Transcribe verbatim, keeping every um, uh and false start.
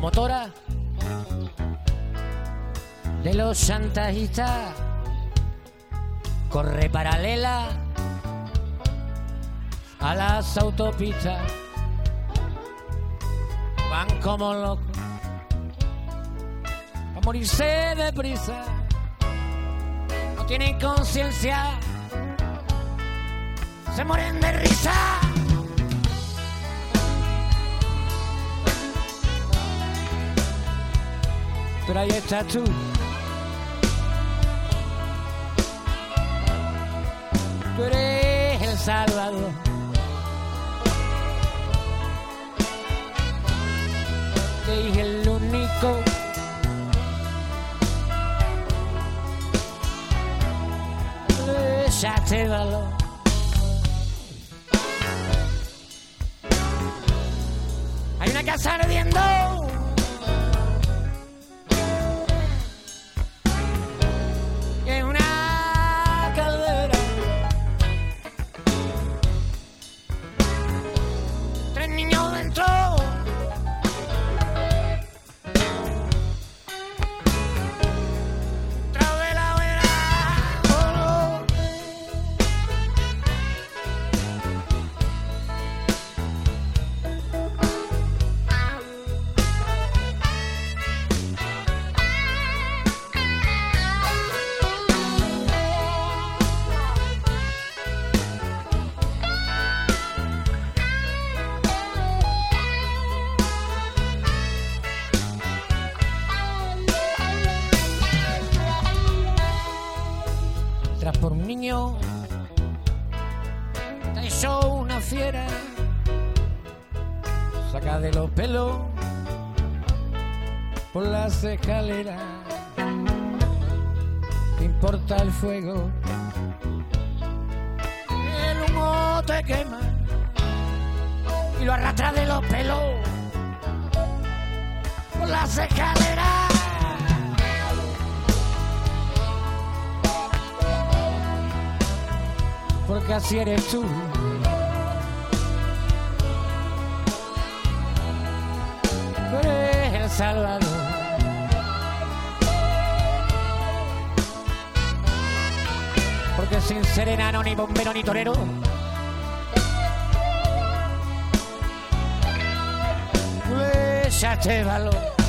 locomotora de los chantajistas corre paralela a las autopistas. Van como locos a morirse deprisa. No tienen conciencia, se mueren de risa. Pero ahí estás tú, tú eres el Salvador. Que es el único le echaste valor. Hay una casa ardiendo, y es una caldera, tres niños dentro. Tras por un niño te hizo una fiera, saca de los pelos por las escaleras. Te importa el fuego, el humo te quema y lo arrastras de los pelos por las escaleras. Porque así eres tú. Tú eres el Salvador. Porque sin ser enano, ni bombero, ni torero, tú le echaste valor.